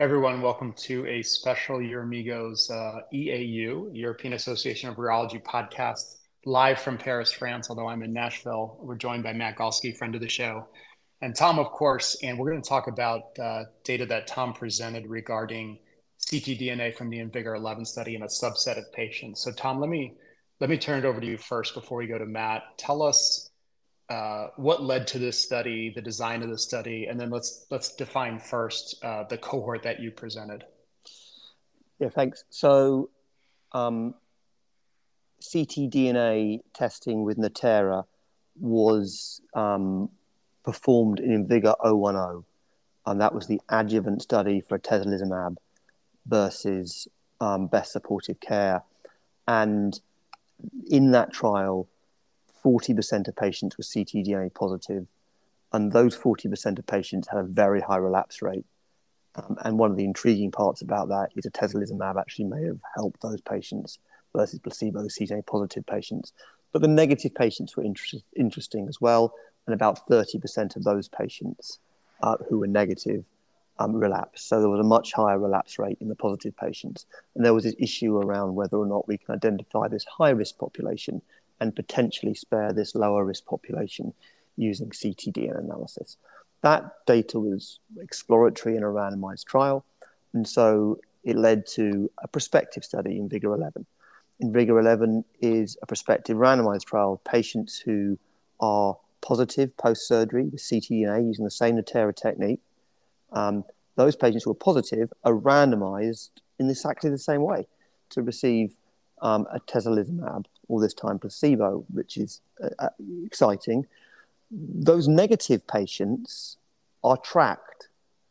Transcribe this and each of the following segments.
Everyone, welcome to a special Your Amigos EAU, European Association of Urology podcast, live from Paris, France, although I'm in Nashville. We're joined by Matt Galsky, friend of the show, and Tom, of course, and we're going to talk about data that Tom presented regarding ctDNA from the IMvigor11 study in a subset of patients. So Tom, let me turn it over to you first before we go to Matt. Tell us what led to this study, the design of the study, and then let's define first the cohort that you presented. Yeah, thanks. So ctDNA testing with Natera was performed in IMvigor010, and that was the adjuvant study for atezolizumab versus best supportive care. And in that trial, 40% of patients were ctDNA positive, and those 40% of patients had a very high relapse rate. And one of the intriguing parts about that is atezolizumab actually may have helped those patients versus placebo ctDNA positive patients. But the negative patients were interesting as well, and about 30% of those patients who were negative relapsed. So there was a much higher relapse rate in the positive patients. And there was this issue around whether or not we can identify this high-risk population and potentially spare this lower risk population using ctDNA analysis. That data was exploratory in a randomized trial, and so it led to a prospective study IMvigor11. IMvigor11 is a prospective randomized trial of patients who are positive post-surgery with ctDNA using the same Natera technique. Those patients who are positive are randomized in exactly the same way to receive atezolizumab, or this time placebo, which is exciting. Those negative patients are tracked,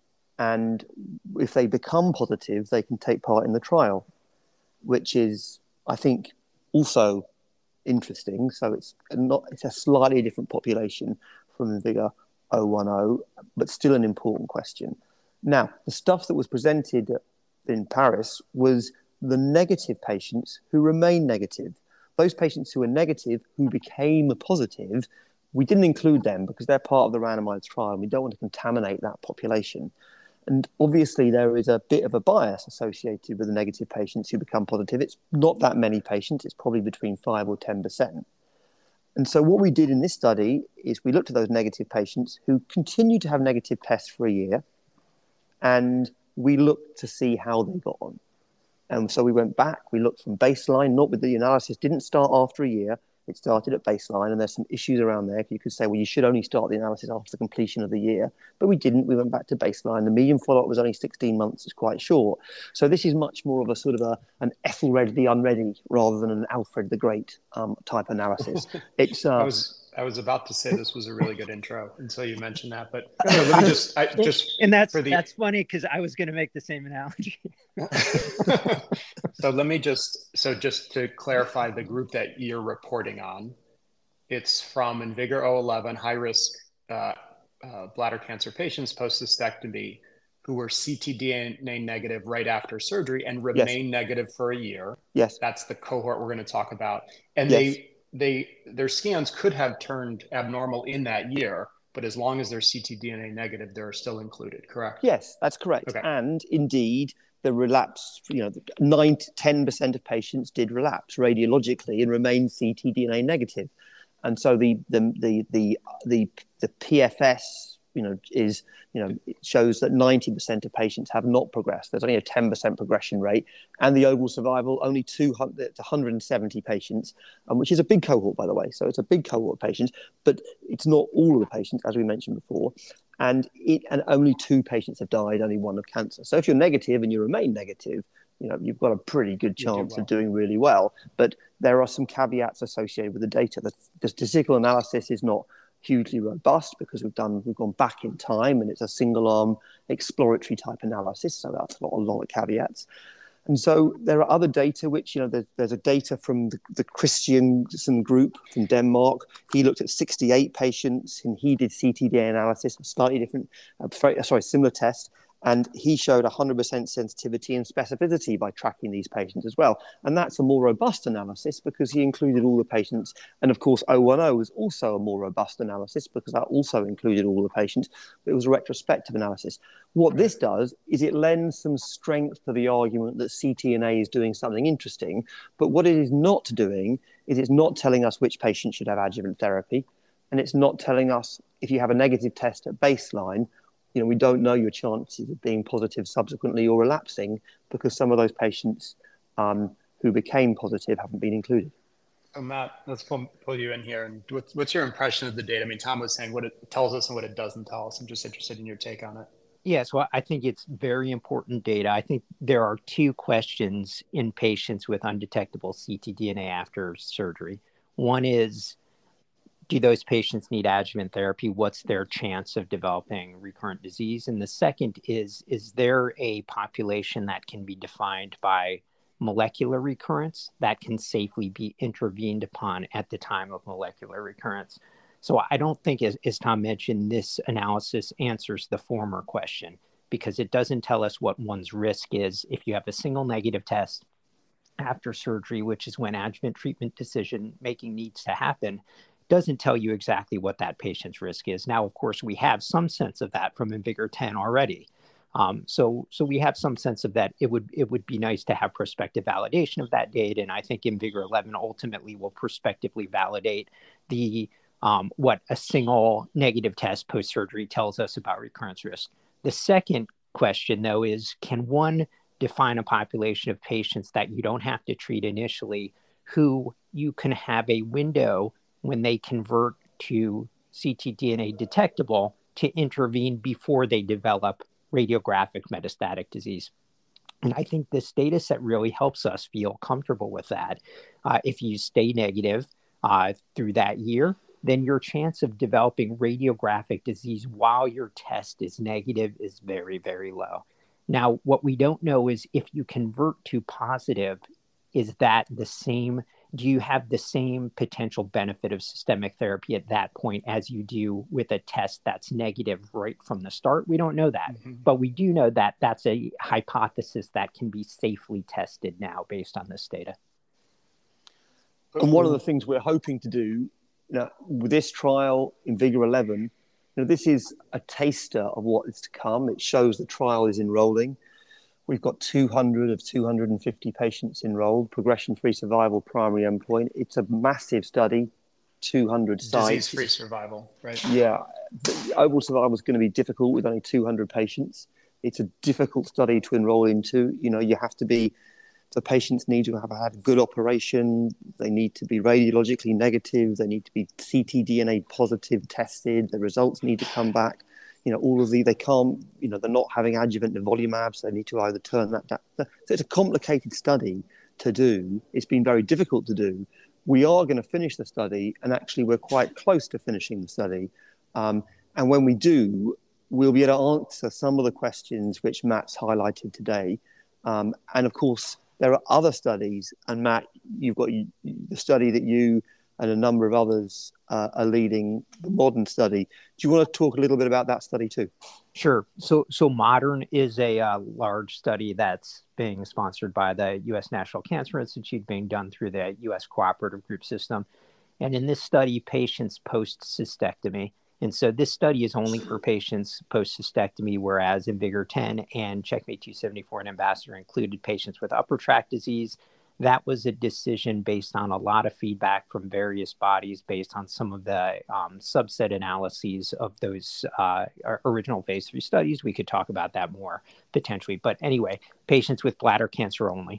and if they become positive, they can take part in the trial, which is, I think, also interesting. So it's a slightly different population from IMvigor010, but still an important question. Now, the stuff that was presented in Paris was the negative patients who remain negative. Those patients who are negative, who became positive, we didn't include them because they're part of the randomized trial, and we don't want to contaminate that population. And obviously, there is a bit of a bias associated with the negative patients who become positive. It's not that many patients. It's probably between 5 or 10%. And so what we did in this study is we looked at those negative patients who continued to have negative tests for a year, and we looked to see how they got on. And so we went back, we looked from baseline, not with the analysis, didn't start after a year, it started at baseline, and there's some issues around there. You could say, well, you should only start the analysis after the completion of the year, but we didn't. We went back to baseline. The median follow-up was only 16 months. It's quite short. So this is much more of a sort of an Ethelred the Unready rather than an Alfred the Great type analysis. It's I was about to say this was a really good intro until you mentioned that, but so let me that's funny because I was going to make the same analogy. So just to clarify the group that you're reporting on, it's from IMvigor011, high risk bladder cancer patients post cystectomy who were ctDNA negative right after surgery and remain negative for a year. Yes, that's the cohort we're going to talk about, and yes. their scans could have turned abnormal in that year, but as long as they're ctDNA negative, they're still included, correct? Yes, that's correct. Okay. And indeed, the relapse, 9 to 10% of patients did relapse radiologically and remain ctDNA negative. And so the PFS, it shows that 90% of patients have not progressed. There's only a 10% progression rate, and the overall survival only 170 patients, which is a big cohort, by the way. So it's a big cohort of patients, but it's not all of the patients, as we mentioned before. And only 2 patients have died, only 1 of cancer. So if you're negative and you remain negative, you've got a pretty good chance of doing really well. But there are some caveats associated with the data. The statistical analysis is not hugely robust because we've gone back in time, and it's a single arm exploratory type analysis. So that's a lot of caveats. And so there are other data, which, there's a data from the Christiansen group from Denmark. He looked at 68 patients, and he did ctDNA analysis, a slightly different, similar test. And he showed 100% sensitivity and specificity by tracking these patients as well. And that's a more robust analysis because he included all the patients. And of course, 010 was also a more robust analysis because that also included all the patients, but it was a retrospective analysis. What this does is it lends some strength to the argument that ctDNA is doing something interesting. But what it is not doing is it's not telling us which patient should have adjuvant therapy. And it's not telling us if you have a negative test at baseline, we don't know your chances of being positive subsequently or relapsing because some of those patients who became positive haven't been included. So Matt, let's pull you in here. And what's your impression of the data? I mean, Tom was saying what it tells us and what it doesn't tell us. I'm just interested in your take on it. Yeah, so I think it's very important data. I think there are two questions in patients with undetectable ctDNA after surgery. One is, do those patients need adjuvant therapy? What's their chance of developing recurrent disease? And the second is there a population that can be defined by molecular recurrence that can safely be intervened upon at the time of molecular recurrence? So I don't think, as Tom mentioned, this analysis answers the former question because it doesn't tell us what one's risk is if you have a single negative test after surgery, which is when adjuvant treatment decision making needs to happen. Doesn't tell you exactly what that patient's risk is. Now, of course, we have some sense of that from IMvigor010 already. So we have some sense of that. It would be nice to have prospective validation of that data, and I think IMvigor11 ultimately will prospectively validate the what a single negative test post-surgery tells us about recurrence risk. The second question, though, is can one define a population of patients that you don't have to treat initially who you can have a window when they convert to ctDNA detectable to intervene before they develop radiographic metastatic disease? And I think this data set really helps us feel comfortable with that. If you stay negative through that year, then your chance of developing radiographic disease while your test is negative is very, very low. Now, what we don't know is if you convert to positive, is that the same? Do you have the same potential benefit of systemic therapy at that point as you do with a test that's negative right from the start? We don't know that, but we do know that that's a hypothesis that can be safely tested now based on this data. And one of the things we're hoping to do with this trial IMvigor11, this is a taster of what is to come. It shows the trial is enrolling. We've got 200 of 250 patients enrolled, progression-free survival primary endpoint. It's a massive study, 200 sites. Disease-free survival, right? Yeah. Overall survival is going to be difficult with only 200 patients. It's a difficult study to enroll into. You have to be, the patients need to have had a good operation. They need to be radiologically negative. They need to be ctDNA positive tested. The results need to come back. All of they can't, they're not having adjuvant nivolumab, so they need to either turn that down. So it's a complicated study to do. It's been very difficult to do. We are going to finish the study, and actually we're quite close to finishing the study. And when we do, we'll be able to answer some of the questions which Matt's highlighted today. And of course, there are other studies, and Matt, you've got the study that you and a number of others are leading, the MODERN study. Do you want to talk a little bit about that study too? Sure. So MODERN is a large study that's being sponsored by the U.S. National Cancer Institute, being done through the U.S. Cooperative Group System. And in this study, patients post-cystectomy. And so this study is only for patients post-cystectomy, whereas IMvigor010 and CheckMate 274 and Ambassador included patients with upper tract disease. That was a decision based on a lot of feedback from various bodies based on some of the subset analyses of those original phase 3 studies. We could talk about that more potentially. But anyway, patients with bladder cancer only,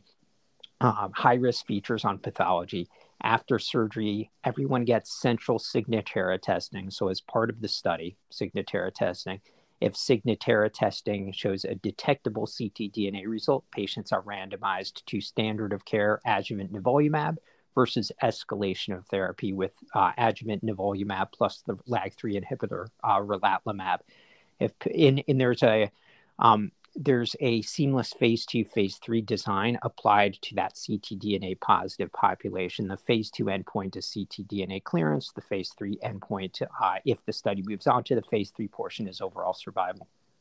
high-risk features on pathology. After surgery, everyone gets central Signatera testing. So as part of the study, Signatera testing, if Signatera testing shows a detectable ctDNA result, patients are randomized to standard of care adjuvant nivolumab versus escalation of therapy with adjuvant nivolumab plus the LAG-3 inhibitor relatlimab. There's a seamless phase 2, phase 3 design applied to that ctDNA positive population. The phase 2 endpoint is ctDNA clearance. The phase 3 endpoint, if the study moves on to the phase 3 portion, is overall survival.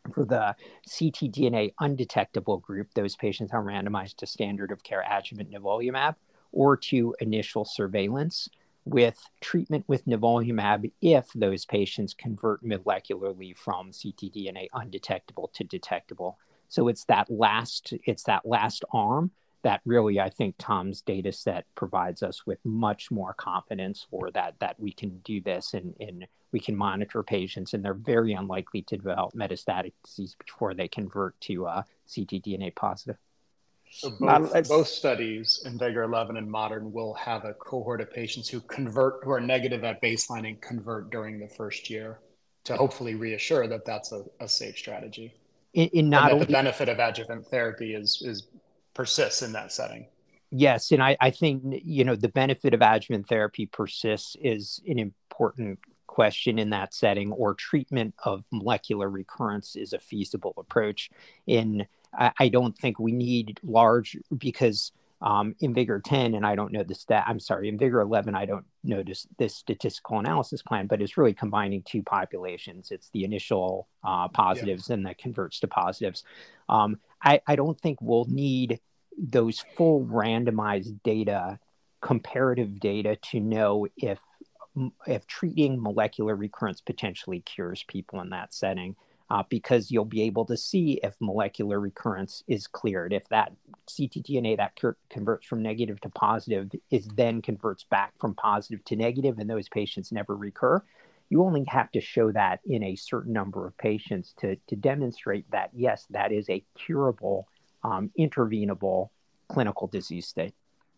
For the ctDNA undetectable group, those patients are randomized to standard of care adjuvant nivolumab or to initial surveillance with treatment with nivolumab if those patients convert molecularly from ctDNA undetectable to detectable. So it's that last arm that really, I think, Tom's data set provides us with much more confidence for that we can do this and we can monitor patients, and they're very unlikely to develop metastatic disease before they convert to ctDNA positive. So both studies, IMvigor11 and Modern, will have a cohort of patients who are negative at baseline and convert during the first year to hopefully reassure that that's a safe strategy. And that the benefit of adjuvant therapy persists in that setting. Yes, and I think the benefit of adjuvant therapy persists is an important question in that setting, or treatment of molecular recurrence is a feasible approach. And I don't think we need large, because IMvigor10, and I don't know IMvigor11, I don't know this statistical analysis plan, but it's really combining two populations. It's the initial positives and that converts to positives. I don't think we'll need those full randomized data, comparative data, to know if treating molecular recurrence potentially cures people in that setting, because you'll be able to see if molecular recurrence is cleared. If that ctDNA that converts from negative to positive then converts back from positive to negative, and those patients never recur, you only have to show that in a certain number of patients to demonstrate that, yes, that is a curable, intervenable clinical disease state.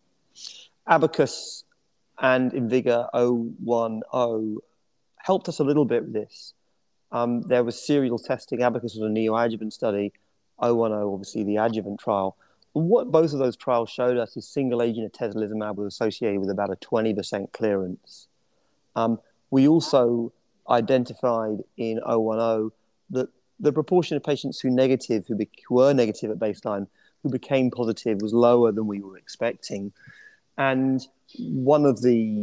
Abacus and IMvigor010 helped us a little bit with this. There was serial testing. Abacus was a neoadjuvant study. 010, obviously, the adjuvant trial. What both of those trials showed us is single agent atezolizumab was associated with about a 20% clearance. We also identified in 010 that the proportion of patients who were negative at baseline who became positive was lower than we were expecting. And one of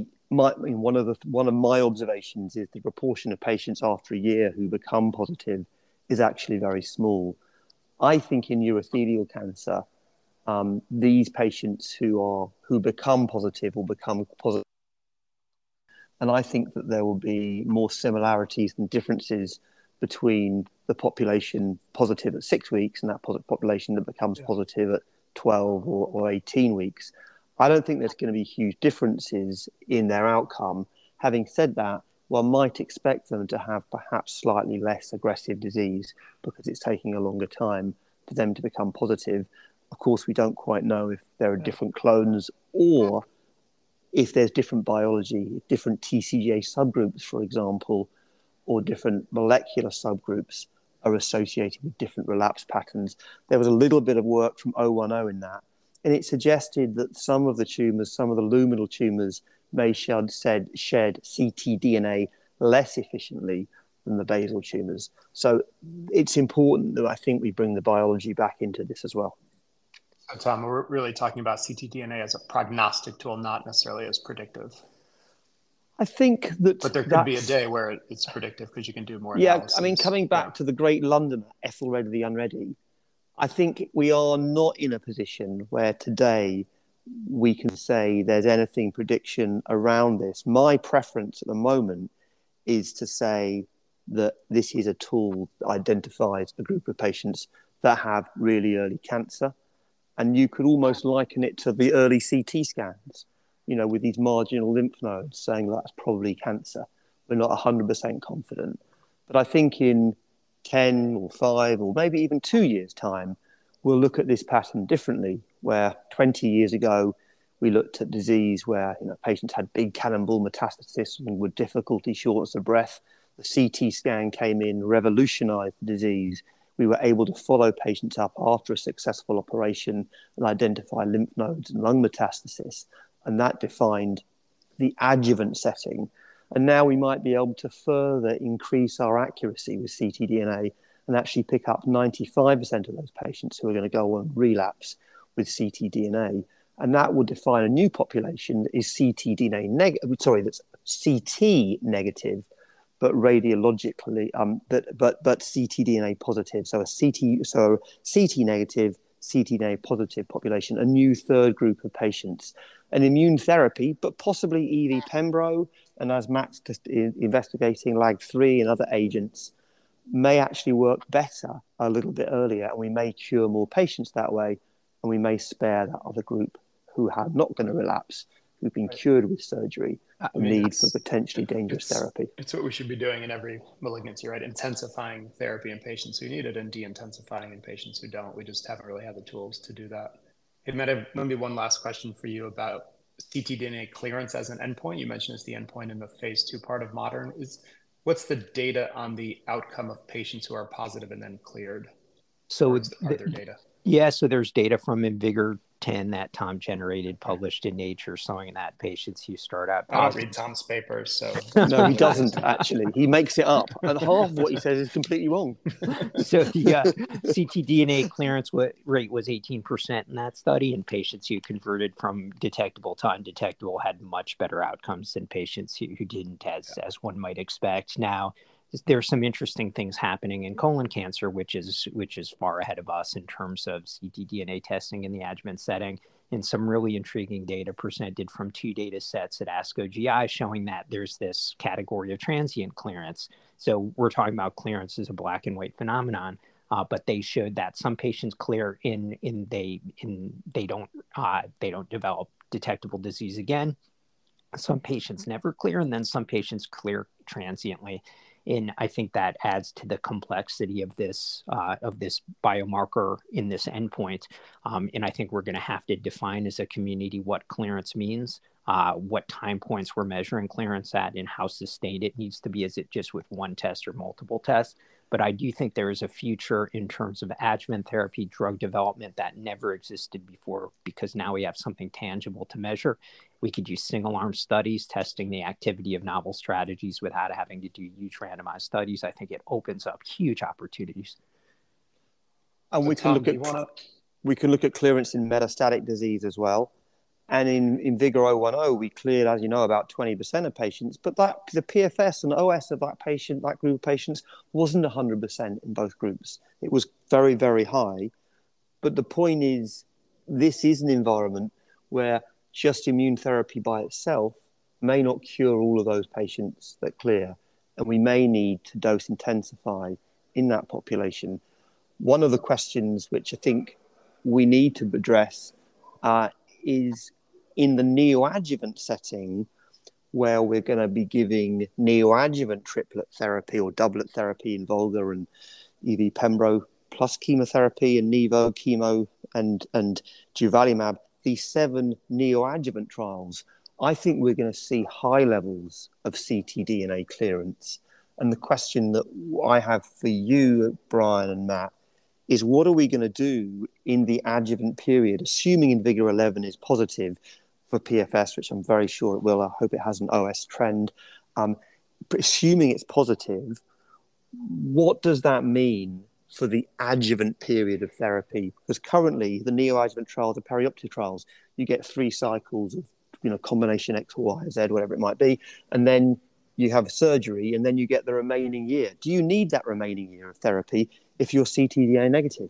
my observations is the proportion of patients after a year who become positive is actually very small. I think in urothelial cancer, these patients who become positive will become positive. And I think that there will be more similarities than differences between the population positive at 6 weeks and that population that becomes positive at 12 or 18 weeks. I don't think there's going to be huge differences in their outcome. Having said that, one might expect them to have perhaps slightly less aggressive disease because it's taking a longer time for them to become positive. Of course, we don't quite know if there are different clones or if there's different biology, different TCGA subgroups, for example, or different molecular subgroups are associated with different relapse patterns. There was a little bit of work from 010 in that, and it suggested that some of the tumours, some of the luminal tumours, may shed ctDNA less efficiently than the basal tumours. So it's important that I think we bring the biology back into this as well. So Tom, we're really talking about ctDNA as a prognostic tool, not necessarily as predictive. I think that... But there could be a day where it's predictive because you can do more analysis. I mean, coming back to the great Londoner, Ethelred the Unready, I think we are not in a position where today we can say there's anything prediction around this. My preference at the moment is to say that this is a tool that identifies a group of patients that have really early cancer. And you could almost liken it to the early CT scans, with these marginal lymph nodes saying that's probably cancer. We're not 100% confident. But I think in 10 or 5 or maybe even 2 years' time, we'll look at this pattern differently, where 20 years ago, we looked at disease where patients had big cannonball metastasis and with difficulty, shortness of breath. The CT scan came in, revolutionized the disease. We were able to follow patients up after a successful operation and identify lymph nodes and lung metastasis. And that defined the adjuvant setting. And now we might be able to further increase our accuracy with ctDNA and actually pick up 95% of those patients who are going to go on relapse with ctDNA. And that will define a new population that is that's CT negative, radiologically, but ctDNA positive. So CT negative, ctDNA positive population, a new third group of patients. An immune therapy, but possibly EV Pembro, and as Matt's just investigating LAG-3 and other agents, may actually work better a little bit earlier, and we may cure more patients that way, and we may spare that other group who are not going to relapse, who've been cured with surgery, need for potentially dangerous therapy. It's what we should be doing in every malignancy, right? Intensifying therapy in patients who need it and de-intensifying in patients who don't. We just haven't really had the tools to do that. Hey, Matt, maybe one last question for you about ctDNA clearance as an endpoint. You mentioned it's the endpoint in the phase 2 part of Modern. What's the data on the outcome of patients who are positive and then cleared? So are there data? Yeah, so there's data from IMvigor10 that Tom generated, published in Nature, showing that patients who start out positive. I don't read Tom's papers, so... No, he doesn't, actually. He makes it up, and half of what he says is completely wrong. So the ctDNA clearance rate was 18% in that study, and patients who converted from detectable to undetectable had much better outcomes than patients who didn't, as one might expect. Now, there's some interesting things happening in colon cancer, which is far ahead of us in terms of ctDNA testing in the adjuvant setting, and some really intriguing data presented from 2 data sets at ASCO GI showing that there's this category of transient clearance. So we're talking about clearance as a black and white phenomenon, but they showed that some patients clear they don't develop detectable disease again. Some patients never clear, and then some patients clear transiently. And I think that adds to the complexity of this biomarker in this endpoint. And I think we're going to have to define as a community what clearance means, what time points we're measuring clearance at, and how sustained it needs to be. Is it just with one test or multiple tests? But I do think there is a future in terms of adjuvant therapy drug development that never existed before, because now we have something tangible to measure. We could use single-arm studies testing the activity of novel strategies without having to do huge randomized studies. I think it opens up huge opportunities. And so we can look at clearance in metastatic disease as well. And in Vigor 010, we cleared, as you know, about 20% of patients, but the PFS and OS of that group of patients wasn't 100% in both groups. It was very, very high. But the point is, this is an environment where just immune therapy by itself may not cure all of those patients that clear, and we may need to dose intensify in that population. One of the questions which I think we need to address is in the neoadjuvant setting, where we're going to be giving neoadjuvant triplet therapy or doublet therapy in Volga and EV Pembro plus chemotherapy and Nivo chemo and durvalumab, these 7 neoadjuvant trials. I think we're going to see high levels of ctDNA clearance. And the question that I have for you, Brian and Matt, is what are we going to do in the adjuvant period, assuming IMvigor11 is positive for PFS, which I'm very sure it will. I hope it has an OS trend. But assuming it's positive, what does that mean for the adjuvant period of therapy? Because currently the neoadjuvant trials are perioperative trials. You get 3 cycles of combination X or Y or Z, whatever it might be, and then you have surgery, and then you get the remaining year. Do you need that remaining year of therapy if you're ctDNA negative?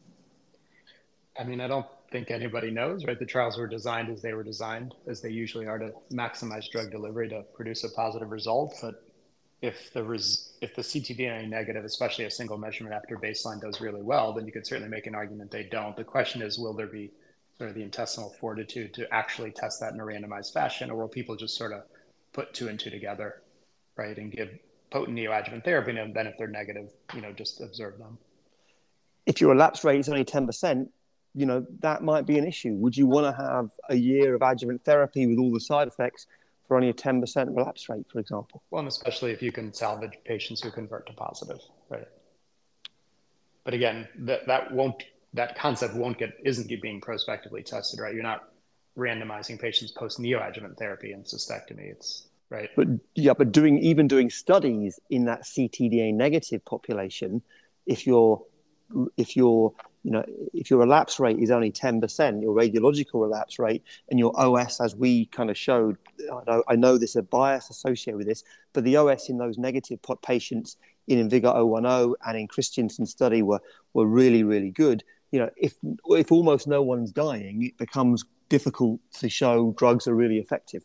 I mean, I don't think anybody knows, right? The trials were designed as they were designed, as they usually are, to maximize drug delivery to produce a positive result. But if the ctDNA negative, especially a single measurement after baseline, does really well, then you could certainly make an argument they don't. The question is, will there be sort of the intestinal fortitude to actually test that in a randomized fashion, or will people just sort of put 2 and 2 together, right, and give potent neoadjuvant therapy, and then if they're negative, just observe them? If your relapse rate is only 10%, that might be an issue. Would you want to have a year of adjuvant therapy with all the side effects for only a 10% relapse rate, for example? Well, and especially if you can salvage patients who convert to positive, right? But again, that concept isn't being prospectively tested, right? You're not randomizing patients post neoadjuvant therapy and cystectomy. It's right. But doing studies in that ctDNA negative population, if you're if your relapse rate is only 10%, your radiological relapse rate, and your OS, as we kind of showed, I know there's a bias associated with this, but the OS in those negative patients in IMvigor010 and in Christensen's study were really, really good. If almost no one's dying, it becomes difficult to show drugs are really effective.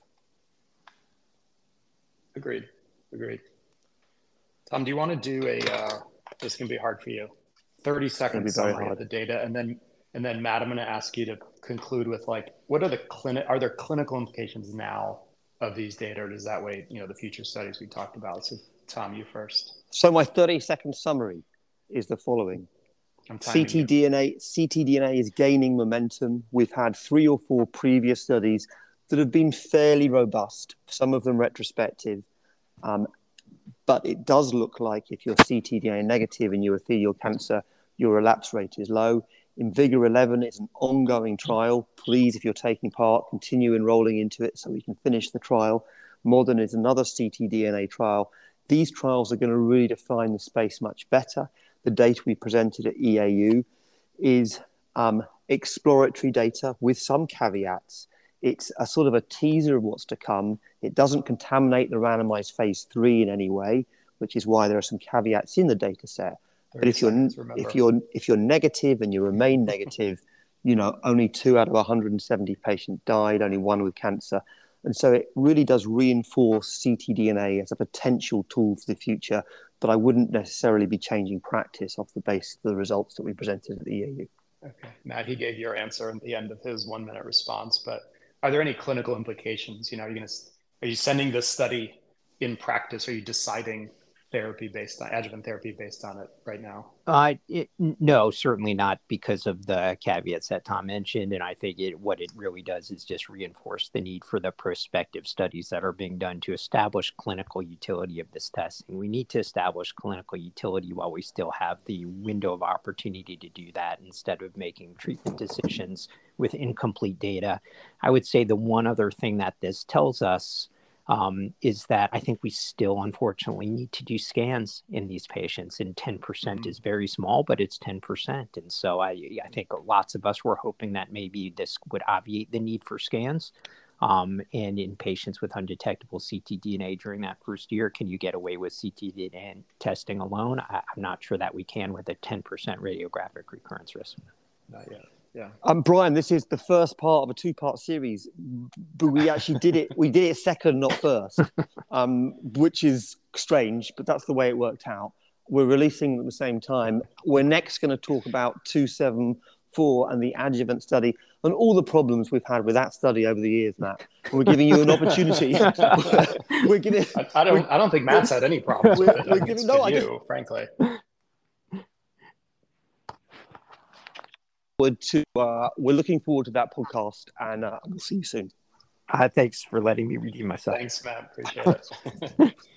Agreed. Tom, do you want to do this can be hard for you, 30-second summary of the data, and then Matt, I'm going to ask you to conclude with what are are there clinical implications now of these data, or does that wait, the future studies we talked about? So Tom, you first. So my 30-second summary is the following. ctDNA is gaining momentum. We've had 3 or 4 previous studies that have been fairly robust, some of them retrospective. But it does look like if you're ctDNA negative in urothelial cancer, your relapse rate is low. IMvigor11 is an ongoing trial. Please, if you're taking part, continue enrolling into it so we can finish the trial. Modern is another ctDNA trial. These trials are going to really define the space much better. The data we presented at EAU is exploratory data with some caveats. It's a sort of a teaser of what's to come. It doesn't contaminate the randomized phase 3 in any way, which is why there are some caveats in the data set. But if you're negative and you remain negative, only 2 out of 170 patients died, only 1 with cancer. And so it really does reinforce ctDNA as a potential tool for the future, but I wouldn't necessarily be changing practice off the basis of the results that we presented at the EAU. Okay. Matt, he gave your answer at the end of his 1-minute response, but are there any clinical implications? Are you sending this study in practice? Are you deciding adjuvant therapy based on it right now? No, certainly not, because of the caveats that Tom mentioned. And I think what it really does is just reinforce the need for the prospective studies that are being done to establish clinical utility of this testing. We need to establish clinical utility while we still have the window of opportunity to do that, instead of making treatment decisions with incomplete data. I would say the one other thing that this tells us is that I think we still, unfortunately, need to do scans in these patients, and 10% is very small, but it's 10%. And so I think lots of us were hoping that maybe this would obviate the need for scans. And in patients with undetectable ctDNA during that first year, can you get away with ctDNA testing alone? I'm not sure that we can with a 10% radiographic recurrence risk. Not yet. Yeah. Brian, this is the first part of a 2-part series, but we actually did it. We did it second, not first, which is strange, but that's the way it worked out. We're releasing them at the same time. We're next going to talk about 274 and the adjuvant study and all the problems we've had with that study over the years, Matt. We're giving you an opportunity. I don't think Matt's had any problems with it. Frankly. We're looking forward to that podcast, and we'll see you soon. Thanks for letting me redeem myself. Thanks, Matt. Appreciate it.